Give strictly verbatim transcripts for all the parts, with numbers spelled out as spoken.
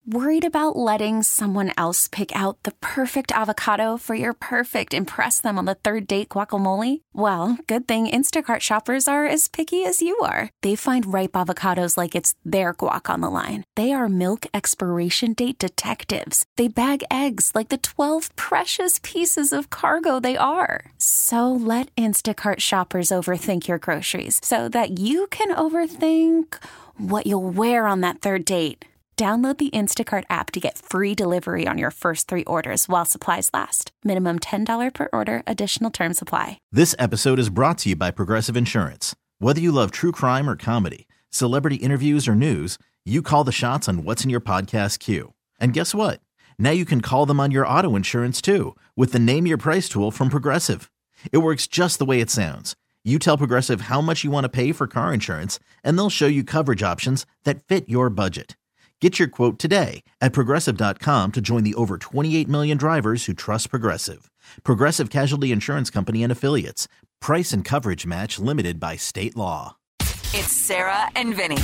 Worried about letting someone else pick out the perfect avocado for your perfect impress them on the third date guacamole? Well, good thing Instacart shoppers are as picky as you are. They find ripe avocados like it's their guac on the line. They are milk expiration date detectives. They bag eggs like the twelve precious pieces of cargo they are. So let Instacart shoppers overthink your groceries so that you can overthink what you'll wear on that third date. Download the Instacart app to get free delivery on your first three orders while supplies last. Minimum ten dollars per order. Additional terms apply. This episode is brought to you by Progressive Insurance. Whether you love true crime or comedy, celebrity interviews or news, you call the shots on what's in your podcast queue. And guess what? Now you can call them on your auto insurance too with the Name Your Price tool from Progressive. It works just the way it sounds. You tell Progressive how much you want to pay for car insurance, and they'll show you coverage options that fit your budget. Get your quote today at Progressive dot com to join the over twenty-eight million drivers who trust Progressive. Progressive Casualty Insurance Company and Affiliates. Price and coverage match limited by state law. It's Sarah and Vinny.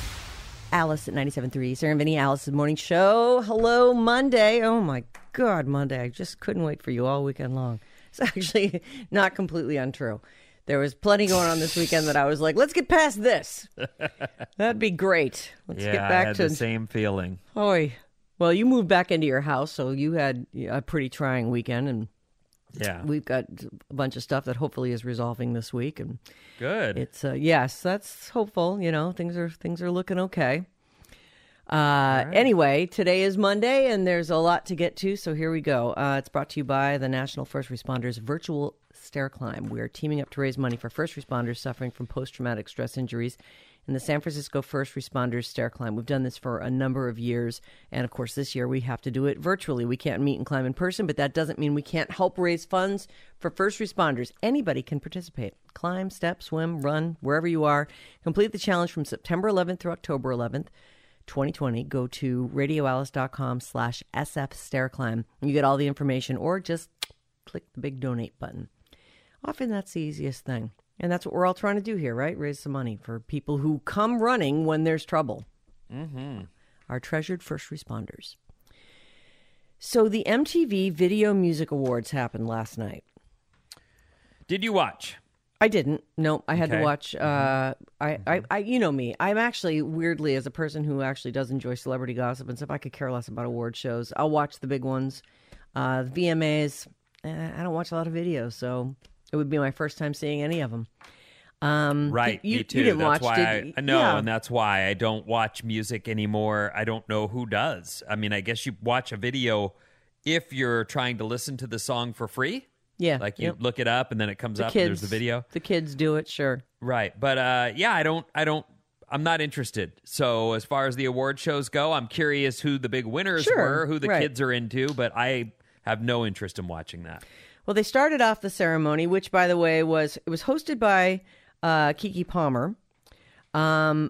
Alice at ninety-seven point three. Sarah and Vinny, Alice's morning show. Hello, Monday. Oh, my God, Monday. I just couldn't wait for you all weekend long. It's actually not completely untrue. There was plenty going on this weekend that I was like, let's get past this. That'd be great. Let's yeah, get back I had to the same feeling. Oh, well, you moved back into your house, so you had a pretty trying weekend, and yeah, we've got a bunch of stuff that hopefully is resolving this week. And good. It's uh, yes, that's hopeful. You know, things are things are looking okay. Uh, right. Anyway, today is Monday, and there's a lot to get to, so here we go. Uh, it's brought to you by the National First Responders Virtual Stair Climb. We are teaming up to raise money for first responders suffering from post-traumatic stress injuries in the San Francisco First Responders Stair Climb. We've done this for a number of years, and of course this year we have to do it virtually. We can't meet and climb in person, but that doesn't mean we can't help raise funds for first responders. Anybody can participate. Climb, step, swim, run, wherever you are. Complete the challenge from September eleventh through October eleventh. twenty twenty. Go to radioalice.com slash SF Stair Climb. You get all the information, or just click the big donate button. Often that's the easiest thing. And that's what we're all trying to do here, right? Raise some money for people who come running when there's trouble. Mm-hmm. Our treasured first responders. So the M T V Video Music Awards happened last night. Did you watch? I didn't. No, I had okay. to watch. Uh, I, I, I, you know me. I'm actually, weirdly, as a person who actually does enjoy celebrity gossip and stuff, I could care less about award shows. I'll watch the big ones. Uh, the V M As, eh, I don't watch a lot of videos, so it would be my first time seeing any of them. Um, right, you, me too. You didn't that's watch, why did you? I know, yeah. and that's why I don't watch music anymore. I don't know who does. I mean, I guess you watch a video if you're trying to listen to the song for free. Yeah. Like you yep. look it up and then it comes the up kids, and there's the video. The kids do it, sure. Right. But uh, yeah, I don't, I don't, I'm not interested. So as far as the award shows go, I'm curious who the big winners sure. were, who the right. kids are into, but I have no interest in watching that. Well, they started off the ceremony, which, by the way, was it was hosted by uh, Keke Palmer, um,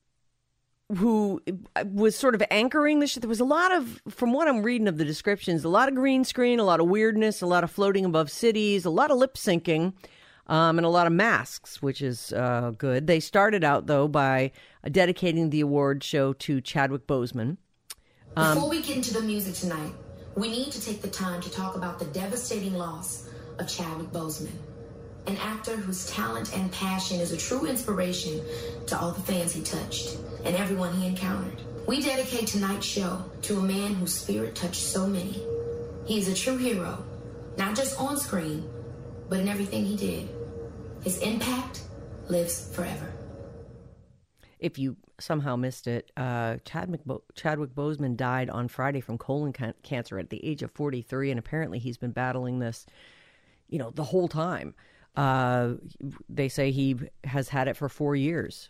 who was sort of anchoring the show. There was a lot of, from what I'm reading of the descriptions, a lot of green screen, a lot of weirdness, a lot of floating above cities, a lot of lip syncing, um, and a lot of masks, which is uh, good. They started out, though, by dedicating the award show to Chadwick Boseman. Um, Before we get into the music tonight, we need to take the time to talk about the devastating loss of Chadwick Boseman, an actor whose talent and passion is a true inspiration to all the fans he touched and everyone he encountered. We dedicate tonight's show to a man whose spirit touched so many. He is a true hero, not just on screen, but in everything he did. His impact lives forever. If you somehow missed it, uh, Chadwick, Bo- Chadwick Boseman died on Friday from colon can- cancer at the age of forty-three, and apparently he's been battling this, you know, the whole time. Uh, they say he has had it for four years.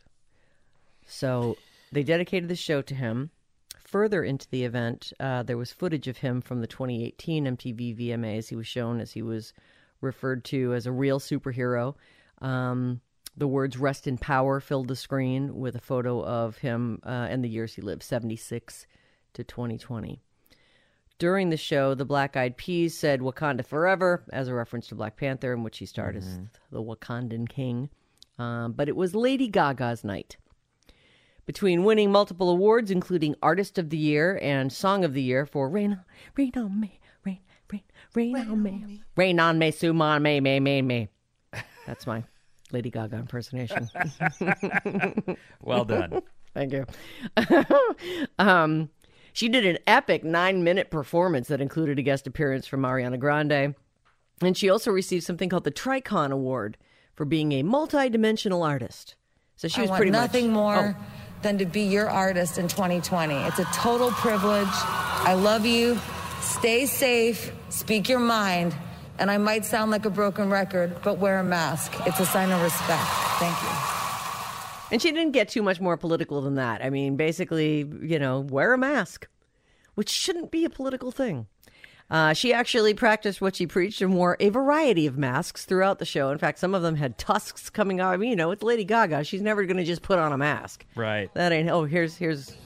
So they dedicated the show to him. Further into the event, uh, there was footage of him from the twenty eighteen M T V V M As. He was shown as he was referred to as a real superhero. Um, the words "rest in power" filled the screen with a photo of him uh, and the years he lived, seventy-six to twenty twenty. During the show, the Black Eyed Peas said "Wakanda Forever" as a reference to Black Panther, in which he starred mm-hmm. as the Wakandan king. Um, but it was Lady Gaga's night. Between winning multiple awards, including Artist of the Year and Song of the Year for Rain, Rain on Me, Rain, Rain, Rain, rain on Me, me. Rain on Me, Suman Me, Me, Me, Me. That's my Lady Gaga impersonation. Well done. Thank you. um, she did an epic nine-minute performance that included a guest appearance from Ariana Grande. And she also received something called the Tricon Award for being a multi-dimensional artist. So she was I want pretty nothing much, more oh. than to be your artist in twenty twenty. It's a total privilege. I love you. Stay safe. Speak your mind. And I might sound like a broken record, but wear a mask. It's a sign of respect. Thank you. And she didn't get too much more political than that. I mean, basically, you know, wear a mask, which shouldn't be a political thing. Uh, she actually practiced what she preached and wore a variety of masks throughout the show. In fact, some of them had tusks coming out. I mean, you know, it's Lady Gaga. She's never going to just put on a mask. Right. That ain't, oh, here's, here's,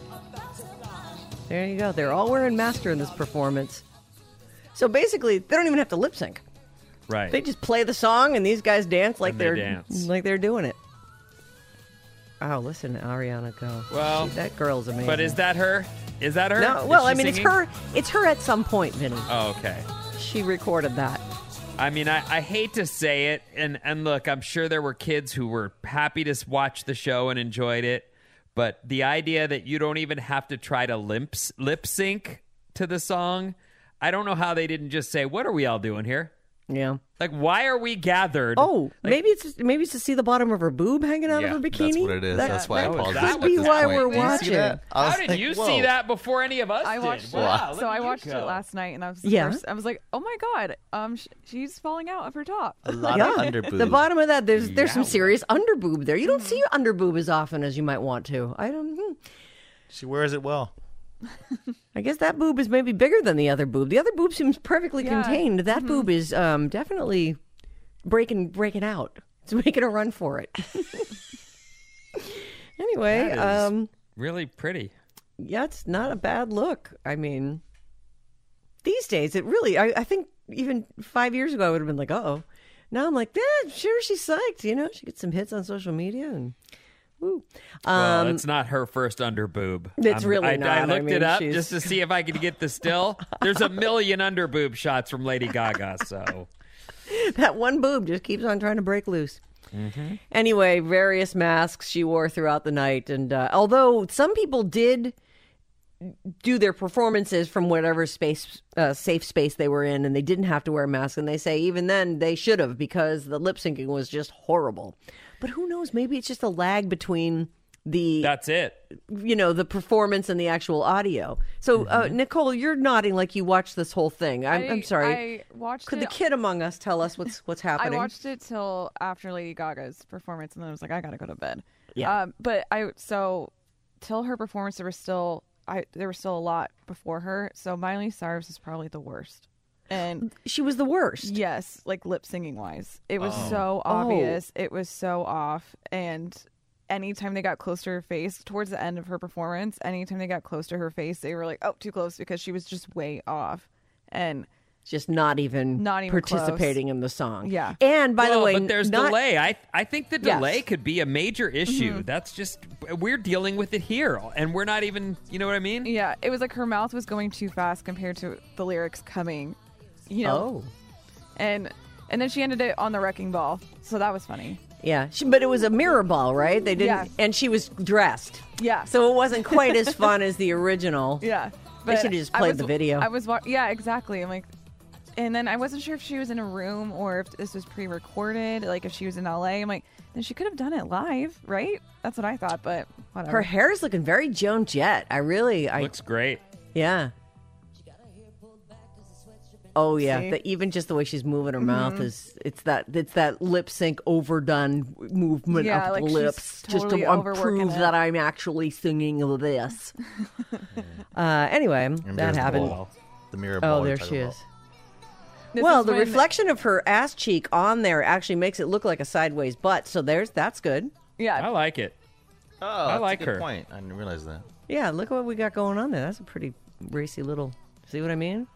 there you go. They're all wearing masks in this performance. So basically, they don't even have to lip sync. Right. They just play the song and these guys dance like And they they're dance. like they're doing it. Oh, listen to Ariana go. Well, She- that girl's amazing. But is that her? Is that her? No, Is well, she I mean, it's singing? her. It's her at some point, Vinny. Oh, okay. She recorded that. I mean, I, I hate to say it, and, and look, I'm sure there were kids who were happy to s- watch the show and enjoyed it, but the idea that you don't even have to try to lip, lip sync to the song, I don't know how they didn't just say, what are we all doing here? Yeah. Like, why are we gathered? Oh, Like, maybe it's maybe it's to see the bottom of her boob hanging out Yeah, of her bikini. That's what it is. That- That's why I that apologize. that could was be the why point. we're Did you see watching. that? I was How did like, you whoa. see that before any of us I did? watched it. Wow, look so at I you watched go. it last night, and I was the Yeah. first, I was like, "Oh my god, um, sh- she's falling out of her top." A lot Yeah. of underboob. The bottom of that, there's there's some Yeah. serious underboob there. You don't see your underboob as often as you might want to. I don't. Hmm. She wears it well. I guess that boob is maybe bigger than the other boob. The other boob seems perfectly Yeah. contained. That boob is um, definitely breaking breaking out. It's making a run for it. Anyway, That is um, really pretty. yeah, it's not a bad look. I mean, these days, it really, I, I think even five years ago, I would have been like, uh-oh. Now I'm like, yeah, sure, she's psyched. You know, she gets some hits on social media and woo. Well, Um, it's not her first underboob. It's I'm- really I, not. I I looked mean, it up she's- just to see if I could get the still. There's a million underboob shots from Lady Gaga, so that one boob just keeps on trying to break loose. Anyway, various masks she wore throughout the night. And uh, although some people did do their performances from whatever space, uh, safe space they were in, and they didn't have to wear masks, and they say even then they should have because the lip syncing was just horrible. But who knows? Maybe it's just a lag between the that's it. you know, the performance and the actual audio. So, uh, Nicole, you're nodding like you watched this whole thing. I'm, I, I'm sorry. I watched Could it. the kid among us tell us what's what's I happening? watched it till after Lady Gaga's performance, and then I was like, I gotta go to bed. Yeah. Um, but I so till her performance, there was still I there was still a lot before her. So Miley Cyrus is probably the worst. And She was the worst. yes, like lip singing wise, it was Oh. so Oh. obvious. It was so off. And anytime they got close to her face, towards the end of her performance, anytime they got close to her face, they were like, "Oh, too close," because she was just way off. And Just not even Not even participating in the song. Yeah. And by well, the way, but there's not, delay. I I think the Yes. delay could be a major issue. Mm-hmm. That's just we're dealing with it here, and we're not even. You know what I mean? yeah, it was like her mouth was going too fast compared to the lyrics coming, you know. Oh. And and then she ended it on the wrecking ball, so that was funny. Yeah, she, but it was a mirror ball, right? They didn't, Yeah. and she was dressed, Yeah. so it wasn't quite as fun as the original. Yeah. They But should've just I played was- the video. I was wa- yeah, exactly. I'm like, and then I wasn't sure if she was in a room or if this was pre-recorded, like if she was in L A. I'm like, then she could have done it live, right? That's what I thought, but whatever. Her hair is looking very Joan Jett. I really, I Looks great. yeah. Oh yeah, See? the, even just the way she's moving her mouth is it's that it's that lip sync overdone movement Yeah, of like the she's lips just totally to overworking prove it. that I'm actually singing this. uh, anyway, And that there's the happened. ball. The mirror ball. Oh, we're there talking she about. is. This Well, is the when- reflection of her ass cheek on there actually makes it look like a sideways butt. So there's that's good. Yeah. I like it. Oh, that's like a good her. point. I didn't realize that. Yeah, look what we got going on there. That's a pretty racy little. See what I mean?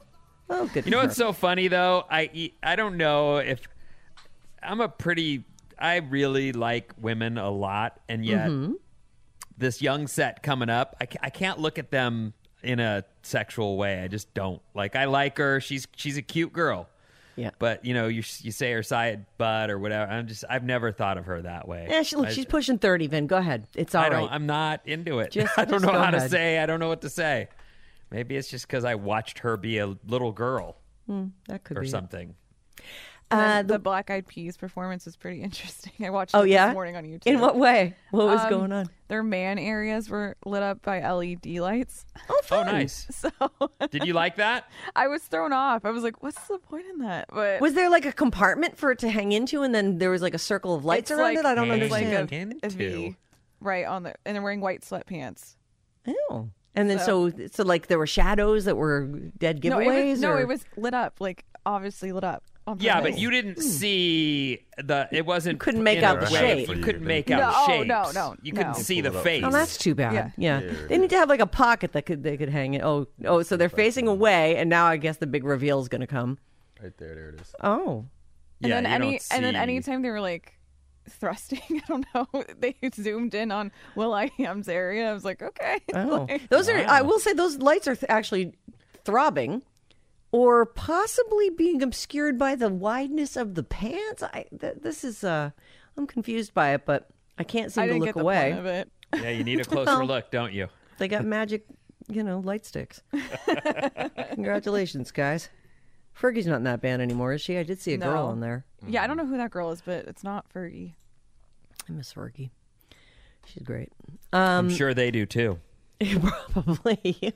Oh, good. You know for what's her. so funny though? I I don't know if I'm a pretty I really like women a lot, and yet Mm-hmm. this young set coming up, I, ca- I can't look at them in a sexual way. I just don't. Like, I like her. She's she's a cute girl. Yeah. But, you know, you you say her side butt or whatever. I'm just, I've never thought of her that way. Yeah, she, look, I, she's pushing thirty, Vin. Go ahead. It's all I don't, right. I'm not into it. Just- I don't just know go how to ahead. say. I don't know what to say. Maybe it's just because I watched her be a little girl That could or be it. something. And Uh, then the- the Black Eyed Peas performance was pretty interesting. I watched Oh, it yeah? this morning on YouTube. In what way? What was Um, going on? Their man areas were lit up by L E D lights. Oh, Oh, fun. nice. So Did you like that? I was thrown off. I was like, what's the point in that? But Was there like a compartment for it to hang into, and then there was like a circle of lights it's around like, it? I don't hang it's like understand. a, a Into. V, right on the, and they're wearing white sweatpants. Oh. And then so, so like there were shadows that were dead No, giveaways? it was, no, or- it was lit up, like obviously lit up. on Yeah, purpose. but you didn't see the. It wasn't. couldn't make in out a the way. shape. You For couldn't you, make then. out No, oh, shapes. no, no, You couldn't no. see the Pull it up face. for Oh, that's too bad. Yeah. Yeah. Here They it need to have like a pocket that could they could hang it. Oh, oh, so they're facing away, and now I guess the big reveal is going to come. Right there, there it is. Oh. And Yeah, then you any don't and then see- anytime they were like thrusting, I don't know, they zoomed in on Will I Am's area. I was like, okay. Oh, Like, those are. I will say those lights are th- actually throbbing, or possibly being obscured by the wideness of the pants. I th- this is. Uh, I'm confused by it, but I can't seem I to didn't look get the away. point of it. Yeah, you need a closer look, don't you? They got magic, you know, light sticks. Congratulations, guys. Fergie's not in that band anymore, is she? I did see a girl No. on there. Yeah, I don't know who that girl is, but it's not Fergie. I miss Fergie. She's great. I'm sure they do too. Probably.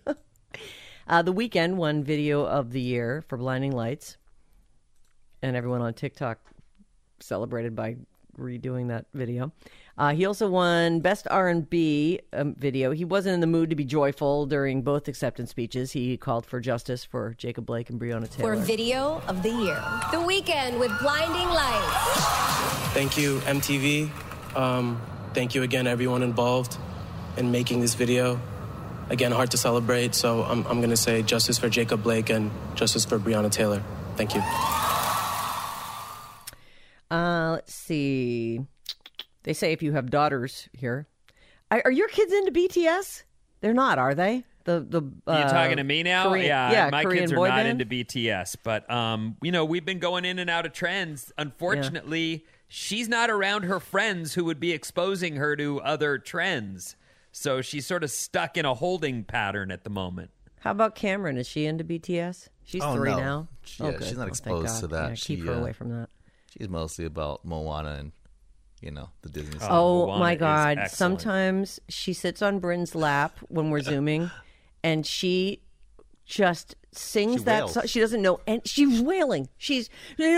uh, the Weeknd won Video of the Year for Blinding Lights, and everyone on TikTok celebrated by redoing that video. Uh, he also won Best R and B um, Video. He wasn't in the mood to be joyful during both acceptance speeches. He called for justice for Jacob Blake and Breonna Taylor. For Video of the Year. The Weeknd with Blinding Lights. Thank you, M T V. Um, thank you again, everyone involved in making this video. Again, hard to celebrate, so I'm, I'm going to say justice for Jacob Blake and justice for Breonna Taylor. Thank you. Uh, let's see. They say if you have daughters here, are, are your kids into B T S? They're not, are they? The the uh, You talking to me now? Korean- yeah, yeah, my Korean kids are boy not band? into B T S, but um, you know, we've been going in and out of trends. Unfortunately, she's not around her friends who would be exposing her to other trends, so she's sort of stuck in a holding pattern at the moment. How about Cameron? Is she into B T S? She's Oh, three no. now. She- oh, yeah, good. she's not Oh, thank exposed God. to that. Yeah, keep She, her uh, away from that. She's mostly about Moana and, you know, the Disney stuff. Oh Moana my is God! excellent. Sometimes she sits on Bryn's lap when we're zooming, and she just sings She that wails. song. She doesn't know, and she's wailing. She's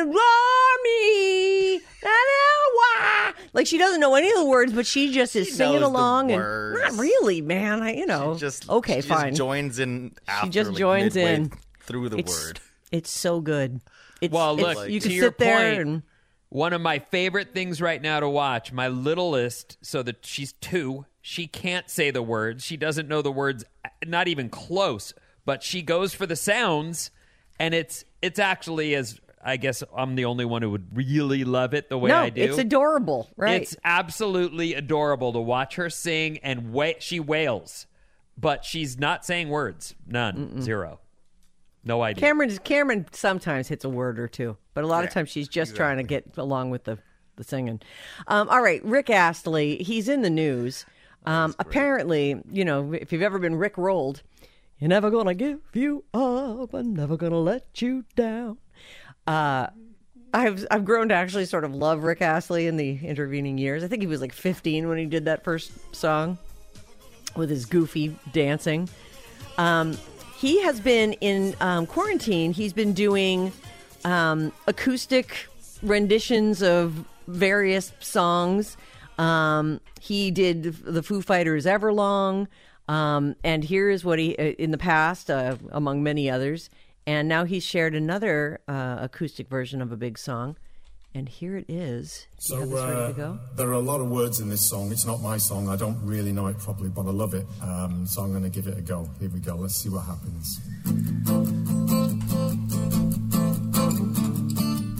Rami, like she doesn't know any of the words, but she just is She singing knows the along. And words. not really, man. I you know. She just okay, she fine. Just joins in. After, She just like, joins midway in through the it's, word. It's so good. It's, Well, it's- look, you to can your sit there point, and. One of my favorite things right now to watch, my littlest, so that she's two, she can't say the words. She doesn't know the words, not even close, but she goes for the sounds, and it's it's actually, as I guess I'm the only one who would really love it the way No, I do. it's adorable, right? It's absolutely adorable to watch her sing, and wa- she wails, but she's not saying words. None. Zero. No idea. Cameron Cameron sometimes hits a word or two, but a lot of Yeah, times she's just trying to get along with the, the singing. Um, all right, Rick Astley, he's in the news. Um, apparently, you know, if you've ever been Rick rolled, you're never gonna give you up, I'm never gonna let you down. Uh, I've I've grown to actually sort of love Rick Astley in the intervening years. I think he was like fifteen when he did that first song with his goofy dancing. Um, he has been in um, quarantine. He's been doing um, acoustic renditions of various songs. Um, he did the Foo Fighters' Everlong. Um, and here is what he, uh, in the past, uh, among many others. And now he's shared another uh, acoustic version of a big song. And here it is. Do you have this ready to go? Uh, there are a lot of words in this song. It's not my song. I don't really know it properly, but I love it. Um, so I'm going to give it a go. Here we go. Let's see what happens.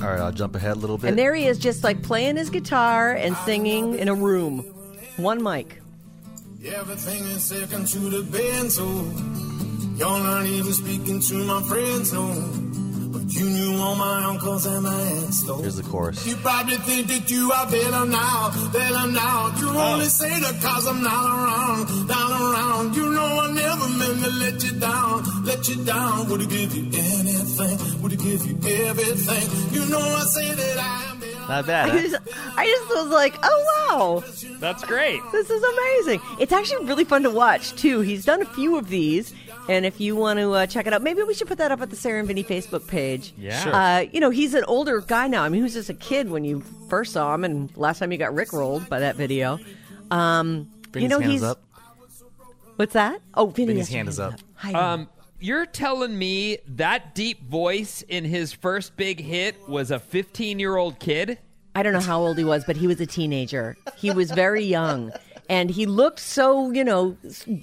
All right, I'll jump ahead a little bit. And there he is, just like playing his guitar and singing in a room. One mic. Everything is second to the band, so you're not even speaking to my friends, no. But you knew all my uncles and my aunts, though. Here's the chorus. You probably think that you are better now, better now. You only say that cause I'm not around, not around. You know I never meant to let you down, let you down. Would give you anything, would give you everything. You know I say that I am better. Not bad, huh? I just, I just was like, oh, wow. That's great. This is amazing. It's actually really fun to watch, too. He's done a few of these. And if you want to uh, check it out, maybe we should put that up at the Sarah and Vinny Facebook page. Yeah. Sure. Uh, you know, he's an older guy now. I mean, he was just a kid when you first saw him, and last time you got rickrolled by that video. Um, Vinny's you know, hand he's is up. What's that? Oh, Vinny, Vinny's yes, hand is up. Hi, Um, you're telling me that deep voice in his first big hit was a fifteen-year-old kid? I don't know how old he was, but he was a teenager. He was very young. And he looked so, you know,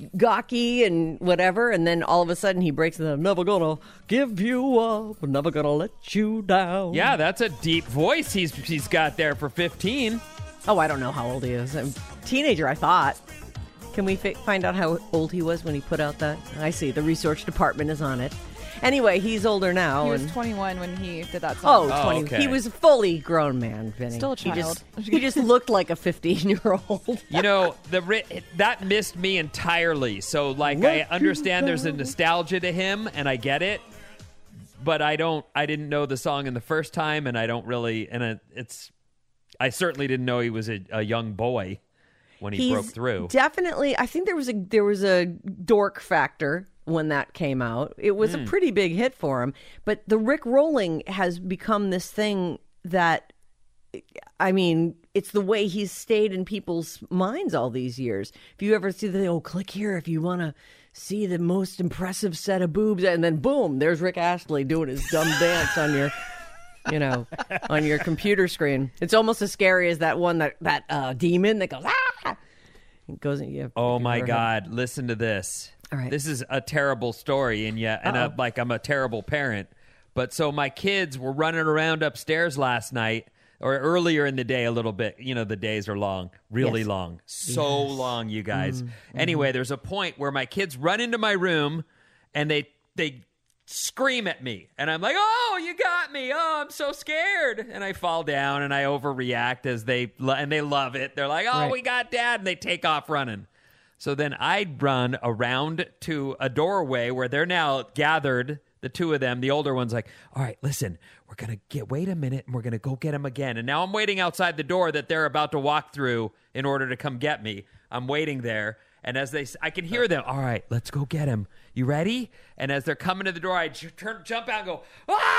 gawky and whatever. And then all of a sudden he breaks into, never gonna give you up, never gonna let you down. Yeah, that's a deep voice he's he's got there for fifteen. Oh, I don't know how old he is. I'm teenager, I thought. Can we fi- find out how old he was when he put out that? I see. The research department is on it. Anyway, he's older now. He was and... twenty-one when he did that song. Oh, twenty. Oh, okay. He was a fully grown man, Vinny. Still a He child. just, he just looked like a fifteen-year-old. You know, the ri- that missed me entirely. So, like, I understand there's a nostalgia to him, and I get it. But I don't. I didn't know the song in the first time, and I don't really. And it, it's. I certainly didn't know he was a, a young boy when he He's broke through. Definitely, I think there was a there was a dork factor when that came out. It was Mm. a pretty big hit for him. But the Rick rolling has become this thing that, I mean, it's the way he's stayed in people's minds all these years. If you ever see the, oh, click here if you want to see the most impressive set of boobs, and then boom, there's Rick Astley doing his dumb dance on your, you know, on your computer screen. It's almost as scary as that one, that, that uh, demon that goes, ah! It goes, yeah, Oh my heard God! Listen to this. All right. This is a terrible story, and yet, and a, like I'm a terrible parent. But so my kids were running around upstairs last night, or earlier in the day, a little bit. You know, the days are long, really Yes. long, so Yes. long, you guys. Mm, Anyway, there's a point where my kids run into my room, and they they scream at me, and I'm like, "Oh, you got me! Oh, I'm so scared!" And I fall down, and I overreact as they lo- and they love it. They're like, "Oh, Right. we got Dad!" And they take off running. So then I'd run around to a doorway where they're now gathered, the two of them. The older one's like, all right, listen, we're going to get, wait a minute, and we're going to go get him again. And now I'm waiting outside the door that they're about to walk through in order to come get me. I'm waiting there. And as they, I can hear them, all right, let's go get him. You ready? And as they're coming to the door, I j- turn, jump out and go,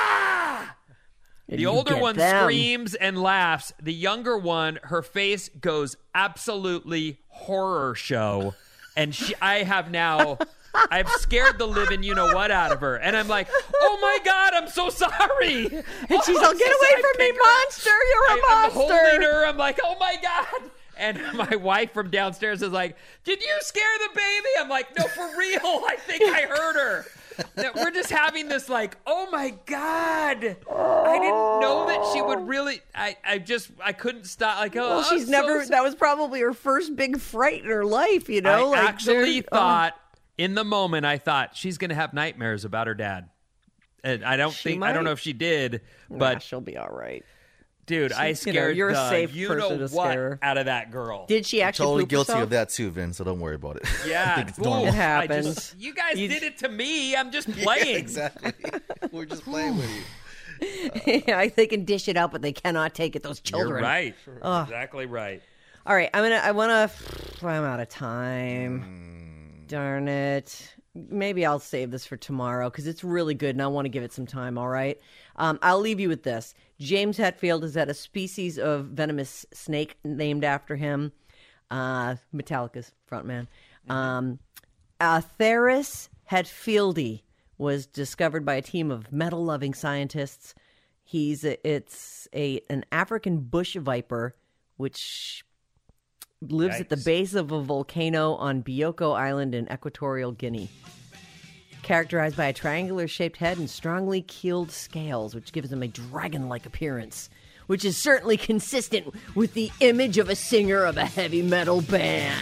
ah! The You older get one them. screams and laughs. The younger one, her face goes absolutely horror show. And she, I have now, I've scared the living you-know-what out of her. And I'm like, oh my God, I'm so sorry. And Oh, she's I'm like, get so away sorry. from me, Pick her- monster! You're a I, I'm monster! holding her. I'm like, oh my God. And my wife from downstairs is like, did you scare the baby? I'm like, no, for real. I think I heard her. That we're just having this like, oh my God. I didn't know that she would really, I, I just, I couldn't stop. Like, oh, Well, she's I'm so never, sorry. that was probably her first big fright in her life, you know? I like actually they're- oh. thought, in the moment, I thought she's going to have nightmares about her dad. And I don't She think, I don't might. know if she did, Nah, but she'll be all right. dude, I She- you know, scared you're a the safe you person know to what scare her. out of that girl. Did she actually Totally poop guilty herself? of that too, Vin, so don't worry about it. Yeah, I think it's Ooh, normal. It I happens. just- you guys You- did it to me. I'm just Yeah, playing. exactly. We're just playing with you. Yeah, they can dish it out, but they cannot take it. Those children. You're right. Ugh. Exactly right. All right, I'm gonna. I want to. I'm out of time. Darn it. Maybe I'll save this for tomorrow because it's really good, and I want to give it some time. All right. Um, I'll leave you with this. James Hetfield is at a species of venomous snake named after him. Uh, Metallica's frontman. Um, Atheris hetfieldi was discovered by a team of metal-loving scientists. He's a, it's a an African bush viper, which lives at the Yikes. base of a volcano on Bioko Island in Equatorial Guinea. characterized by a triangular-shaped head and strongly keeled scales, which gives him a dragon-like appearance, which is certainly consistent with the image of a singer of a heavy metal band.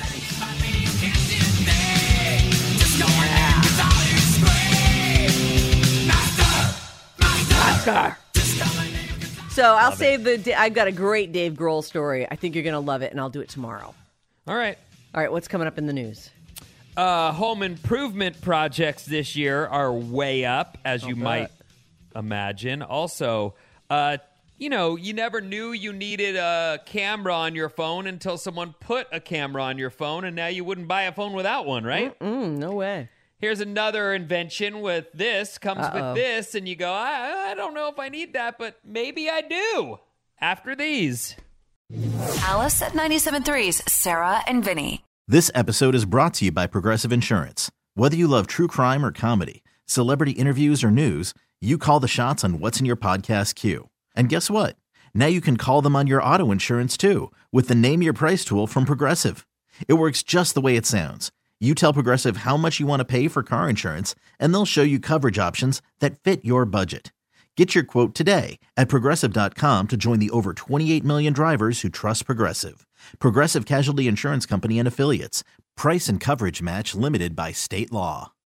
Master! So I'll Love save the. I've got a great Dave Grohl story. I think you're going to love it, and I'll do it tomorrow. All right. All right, what's coming up in the news? Uh, home improvement projects this year are way up, as you bet. might imagine. Also, uh, you know, you never knew you needed a camera on your phone until someone put a camera on your phone, and now you wouldn't buy a phone without one, right? Mm-mm, no way. Here's another invention with this, comes Uh-oh. with this, and you go, I, I don't know if I need that, but maybe I do. After these. Alice at ninety-seven point three's Sarah and Vinny. This episode is brought to you by Progressive Insurance. Whether you love true crime or comedy, celebrity interviews or news, you call the shots on what's in your podcast queue. And guess what? Now you can call them on your auto insurance too with the Name Your Price tool from Progressive. It works just the way it sounds. You tell Progressive how much you want to pay for car insurance, and they'll show you coverage options that fit your budget. Get your quote today at Progressive dot com to join the over twenty-eight million drivers who trust Progressive. Progressive Casualty Insurance Company and Affiliates. Price and coverage match limited by state law.